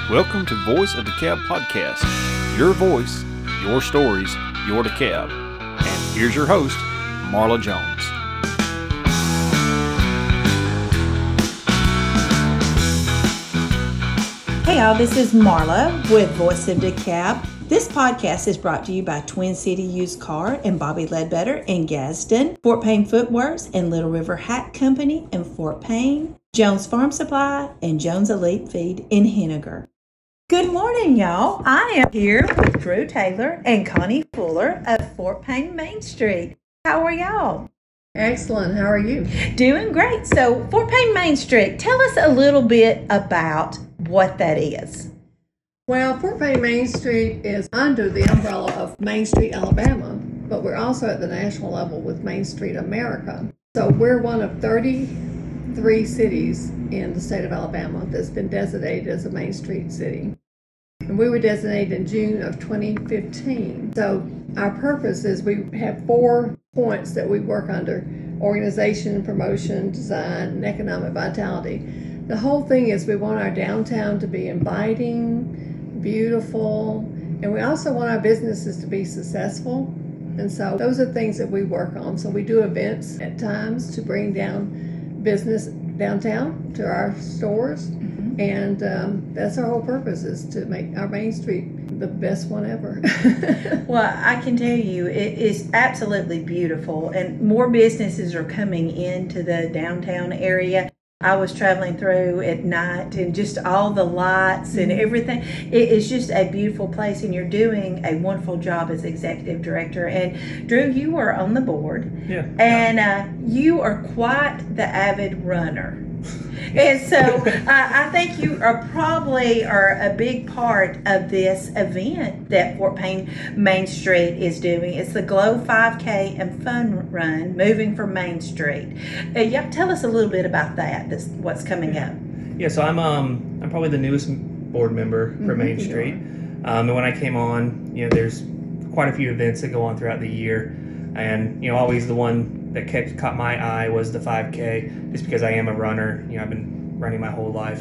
Welcome to Voice of DeKalb Podcast. Your voice, your stories, your DeKalb. And here's your host, Marla Jones. Hey y'all, this is Marla with Voice of DeKalb. This podcast is brought to you by Twin City Used Car and Bobby Ledbetter in Gadsden, Fort Payne Footwears and Little River Hat Company in Fort Payne, Jones Farm Supply and Jones Elite Feed in Henniger. Good morning, y'all. I am here with Drew Taylor and Connie Fuller of Fort Payne Main Street. How are y'all? Excellent. How are you? Doing great. So, Fort Payne Main Street, tell us a little bit about what that is. Well, Fort Payne Main Street is under the umbrella of Main Street, Alabama, but we're also at the national level with Main Street America. So we're one of 33 cities in the state of Alabama that's been designated as a Main Street city. And we were designated in June of 2015. So our purpose is we have 4 points that we work under: organization, promotion, design, and economic vitality. The whole thing is we want our downtown to be inviting, beautiful, and we also want our businesses to be successful. And so those are things that we work on. So we do events at times to bring down business downtown to our stores. And that's our whole purpose, is to make our Main Street the best one ever. Well, I can tell you it is absolutely beautiful, and more businesses are coming into the downtown area. I was traveling through at night and just all the lights and everything. It is just a beautiful place, and you're doing a wonderful job as executive director. And Drew, you are on the board. Yeah. And you are quite the avid runner. And so I think you are probably a big part of this event that Fort Payne Main Street is doing. It's the Glow 5K and Fun Run, moving from Main Street. Yeah, tell us a little bit about that. What's coming up? Yeah, so I'm probably the newest board member for Main Street. And when I came on, there's quite a few events that go on throughout the year, and always the one that caught my eye was the 5K, just because I am a runner. I've been running my whole life,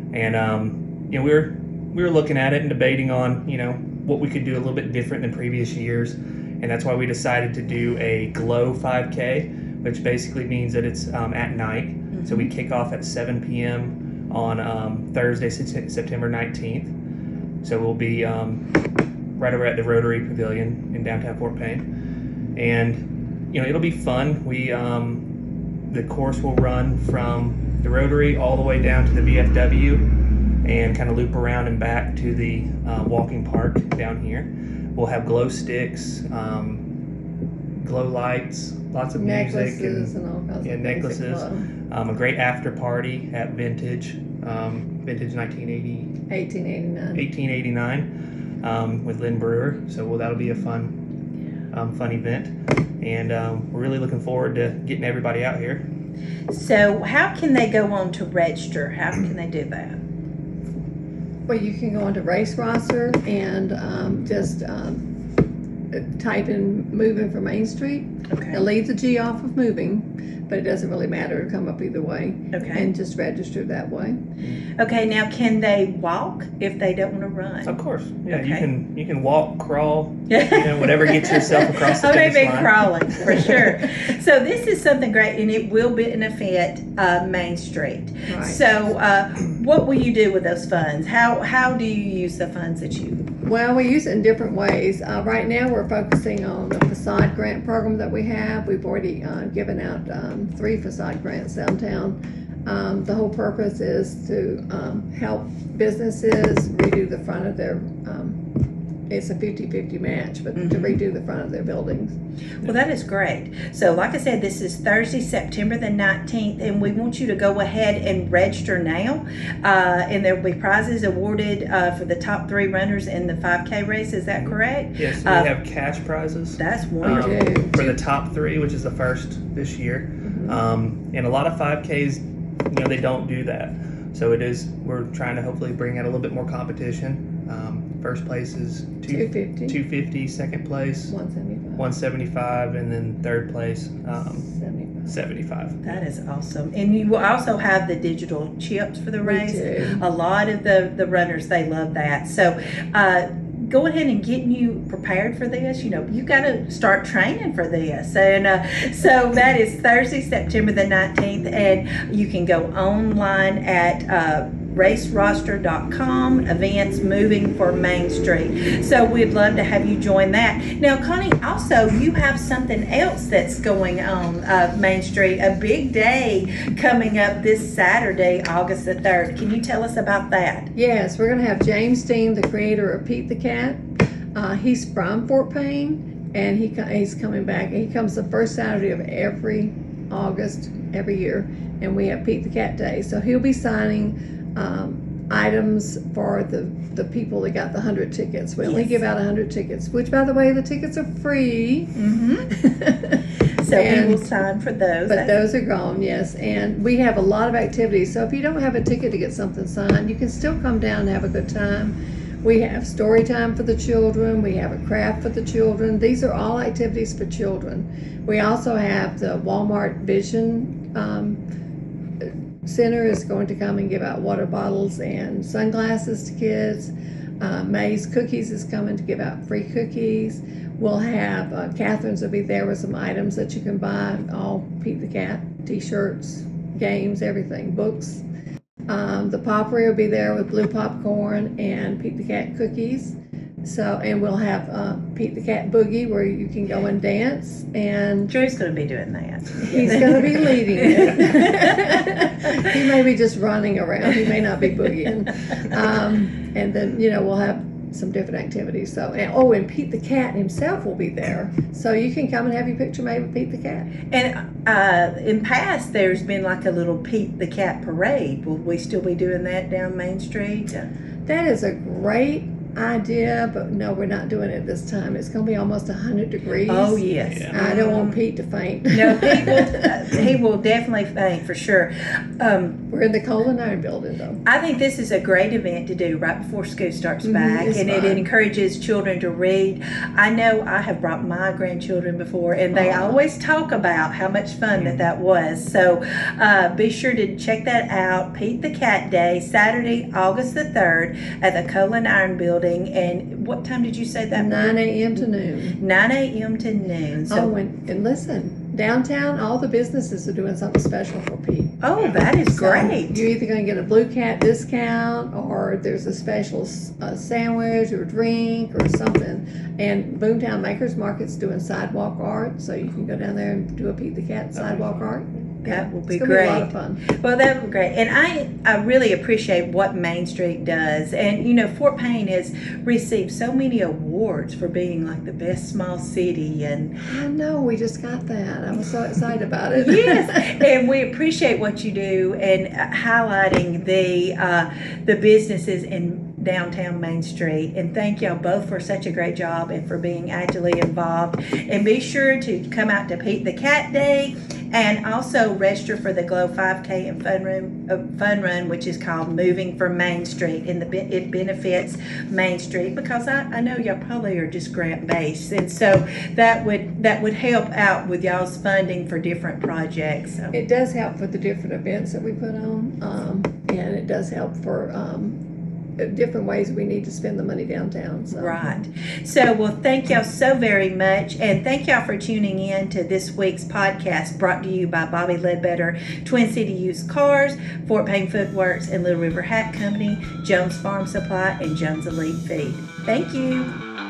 and we were looking at it and debating on what we could do a little bit different than previous years, and that's why we decided to do a Glow 5K, which basically means that it's at night. So we kick off at 7 p.m. on Thursday, September 19th. So we'll be right over at the Rotary Pavilion in downtown Fort Payne, and it'll be fun. The course will run from the Rotary all the way down to the VFW and kind of loop around and back to the walking park down here. We'll have glow sticks, glow lights, lots of music, and all kinds of necklaces. A great after party at Vintage 1889 with Lynn Brewer. So that'll be a fun event, and we're really looking forward to getting everybody out here. So how can they go on to register? How can they do that? Well, you can go onto Race Roster and just type in moving for Main Street. Okay. It leaves the G off of moving, but it doesn't really matter. It'll come up either way. Okay. And just register that way. Okay, now can they walk if they don't want to run? Of course, yeah. Okay. You can walk, crawl, whatever gets yourself across the finish maybe line. crawling for sure. So this is something great, and it will benefit Main Street. Right. So what will you do with those funds? How do you use the funds that you? Well, we use it in different ways. Right now, we're focusing on the facade grant program that we have. We've already given out 3 facade grants downtown. The whole purpose is to help businesses redo the front of their, it's a 50-50 match, but to redo the front of their buildings. Well, that is great. So like I said, this is Thursday, September the 19th, and we want you to go ahead and register now. And there will be prizes awarded for the top 3 runners in the 5K race. Is that correct? Yes, we have cash prizes. That's wonderful. For the top 3, which is the first this year. And a lot of 5Ks, they don't do that. So we're trying to hopefully bring out a little bit more competition. First place is $250, second place $175, and then third place $75. That is awesome. And you will also have the digital chips for the race. do. A lot of the runners, they love that. So go ahead and getting you prepared for this. You got to start training for this. And so that is Thursday, September the 19th. And you can go online at raceroster.com, events moving for Main Street. So we'd love to have you join that. Now, Connie, also you have something else that's going on Main Street, a big day coming up this Saturday, August the 3rd. Can you tell us about that? Yes, we're going to have James Dean, the creator of Pete the Cat. He's from Fort Payne, and he's coming back. He comes the first Saturday of every August, every year, and we have Pete the Cat Day. So he'll be signing items for the people that got the 100 tickets. We only give out 100 tickets, which, by the way, the tickets are free. Mm-hmm. So he will sign for those. But those are gone, yes. And we have a lot of activities. So if you don't have a ticket to get something signed, you can still come down and have a good time. We have story time for the children. We have a craft for the children. These are all activities for children. We also have the Walmart Vision Center is going to come and give out water bottles and sunglasses to kids. May's Cookies is coming to give out free cookies. We'll have Catherine's will be there with some items that you can buy, all Pete the Cat, t-shirts, games, everything, books. The Poppery will be there with blue popcorn and Pete the Cat cookies. So, and we'll have Pete the Cat Boogie where you can go and dance. And Drew's going to be doing that. He's going to be leading it. He may be just running around. He may not be boogieing. And then, we'll have some different activities. So, and Pete the Cat himself will be there. So you can come and have your picture made with Pete the Cat. And in past, there's been like a little Pete the Cat parade. Will we still be doing that down Main Street? That is a great idea, but no, we're not doing it this time. It's going to be almost 100 degrees. Oh, yes. I don't want Pete to faint. No, he will definitely faint for sure. We're in the Coal and Iron Building, though. I think this is a great event to do right before school starts back, and fun. it encourages children to read. I know I have brought my grandchildren before, and they always talk about how much fun that was. So be sure to check that out. Pete the Cat Day, Saturday, August the 3rd at the Coal and Iron Building. And what time did you say that? 9 a.m. to noon. 9 a.m. to noon. So, and listen, downtown, all the businesses are doing something special for Pete. Oh, that is great. You're either going to get a Blue Cat discount, or there's a special sandwich or drink or something. And Boomtown Makers Market's doing sidewalk art, so you can go down there and do a Pete the Cat sidewalk art. That will be it's great. Be a lot of fun. Well, that would be great. And I really appreciate what Main Street does. And, Fort Payne has received so many awards for being like the best small city. And I know, we just got that. I was so excited about it. Yes, and we appreciate what you do and highlighting the businesses in downtown Main Street. And thank y'all both for such a great job and for being actively involved. And be sure to come out to Pete the Cat Day. And also register for the Glow 5K and Fun Run, which is called Moving for Main Street, and it benefits Main Street because I know y'all probably are just grant based, and so that would help out with y'all's funding for different projects. So. It does help for the different events that we put on, and it does help for different ways we need to spend the money downtown. So. Right. So, well, thank y'all so very much. And thank y'all for tuning in to this week's podcast brought to you by Bobby Ledbetter, Twin City Used Cars, Fort Payne Footworks, and Little River Hat Company, Jones Farm Supply, and Jones Elite Feed. Thank you.